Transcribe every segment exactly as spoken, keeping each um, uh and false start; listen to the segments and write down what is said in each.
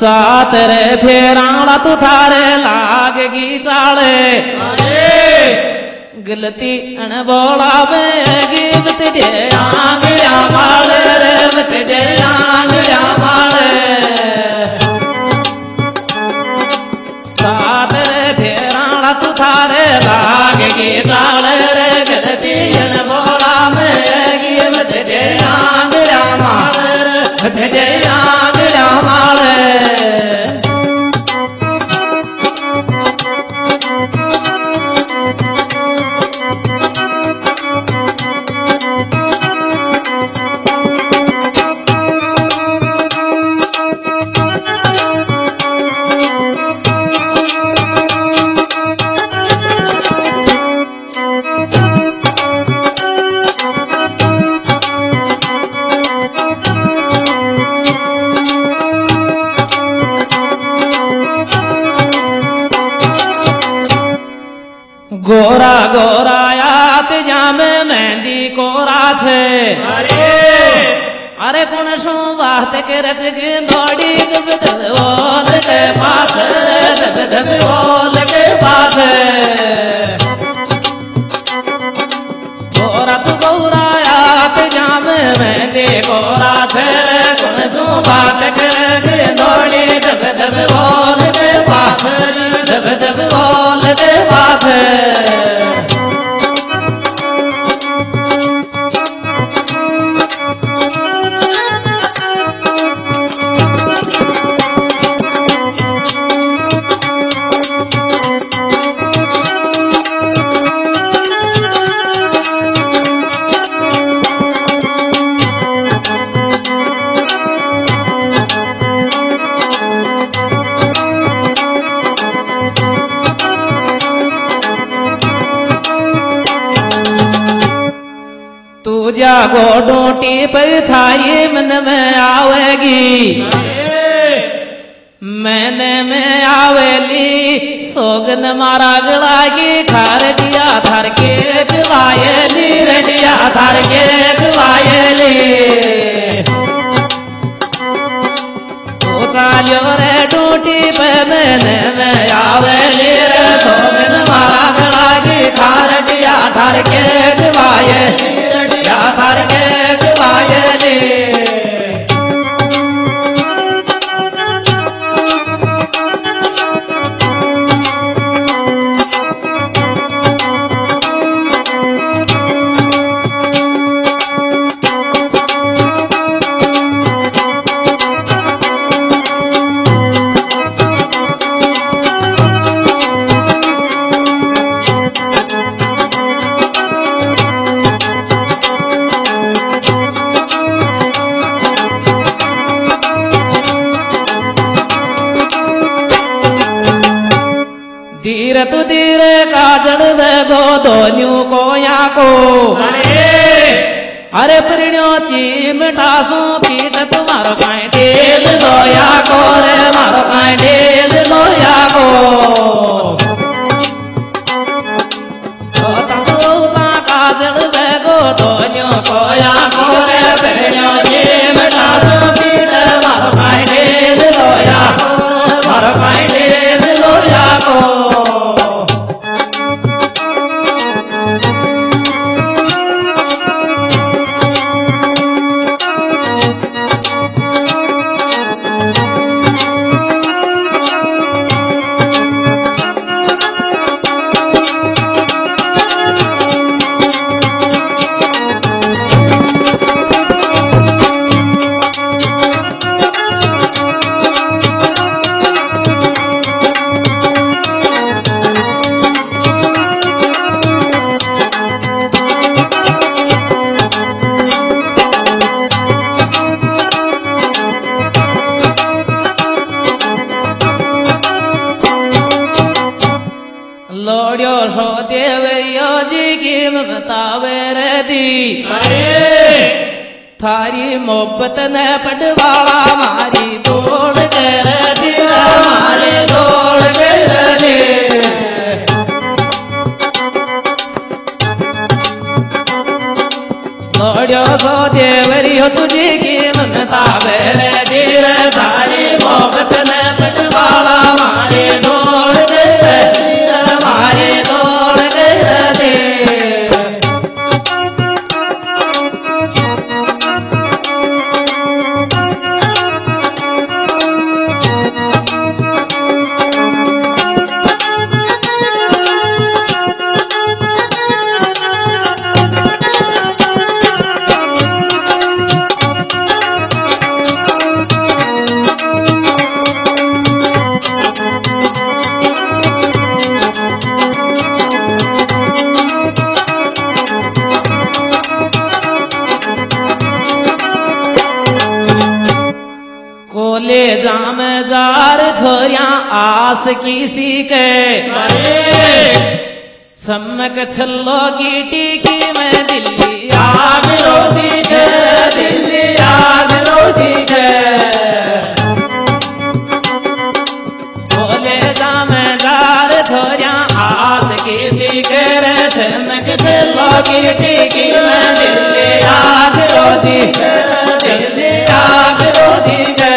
सात रे फेराड़ा तू थारे लागेगी चाले गलती अन बोला बेगी बत दे आंगया माले रे बत दे आंगया माले सात रे फेराड़ा तू थारे लागेगी चाले रे गलती अन बोला बेगी बत दे आंगया माले रे बत दे आंगया माले गोरा गोरा यात जामे मेहंदी कोरा छे अरे अरे कौन सो बात के रच के नोड़ी कब तब ओल के पास तब तब ओल के पास गोरा तू गोरा यात जामे मेहंदी कोरा छे कौन सो बात के रच के नोड़ी तब तब ओल के पास तब तब ओल के पास जागो डोटी पर थाई मन में आवेगी मैंने में आवेली सोगन मारा गलागी खार दिया थार के गवायली रडिया थार के गवायली कालियो रे डोटी पर मैंने में आवेली सोगन मारा गलागी खार दिया थार के गवायली थार के गवायली धीरे तू धीरे काजल गो दोन्यू को या को अरे अरे प्रणो चिमटासू पीठ तुम्हारो काई तेल दोया को रे मारो काई तेल दोया को काजल गो दोन्यू को या को रे प्रणो चिमटासू पीठ मारो काई तेल दोया को मारो काई तेल दोया को लोड़ियो सो देवयो जी की ममतावे रे दी अरे थारी मोहब्बत ने पटवाला मारी तोड़ कर दिया मारे तोड़ कर दे छोड़ो सो देवरी हो तुझी की ममता बेरे धीर धारी मोहब्बत ने पटवाला मारे ढोल दे मारे ढोल दे दे जाम जार छोरिया आस किसी के चमक छल्लो की टीकी में दिल्ली आग रोती है दिल्ली आग रोती है बोले जाम जार छोरिया आस किसी के चमक छल्लो की टीकी में दिल्ली आग रोती है दिल्ली आग रोती है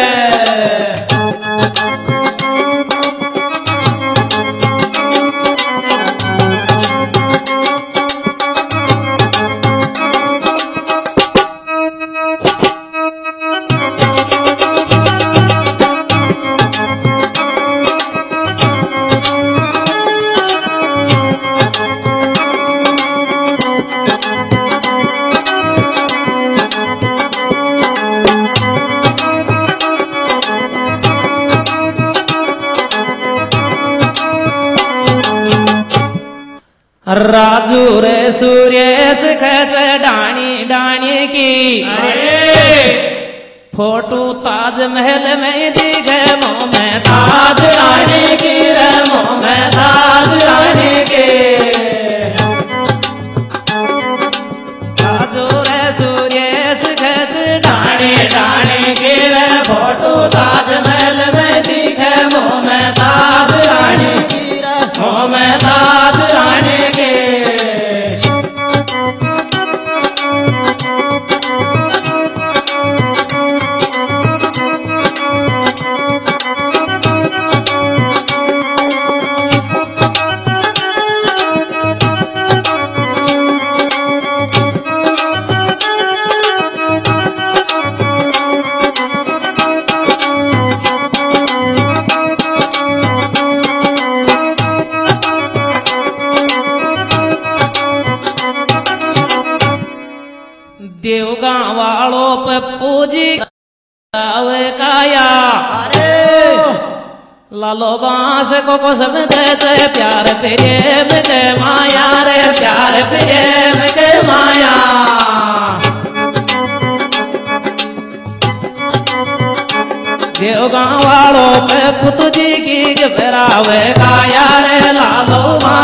राजू रे सूर्यस खच डाणी डाणी की फोटो ताजमहल में दिखे मुँह में ताज रानी की रे मुँह में ताज रानी के राजू रे सूर्यस खच डाणी डाणी की रे फोटो ताजमहल में दिखे मुँह में ताज रानी की रे मुँह में ताज रानी देवगांव वालों पे पूजी काया लालो बांस को को समझे चे प्यार प्रेम के माया रे प्यार प्रेम के माया देवगांव वालों पे पुत जी की घबरावे काया रे लालो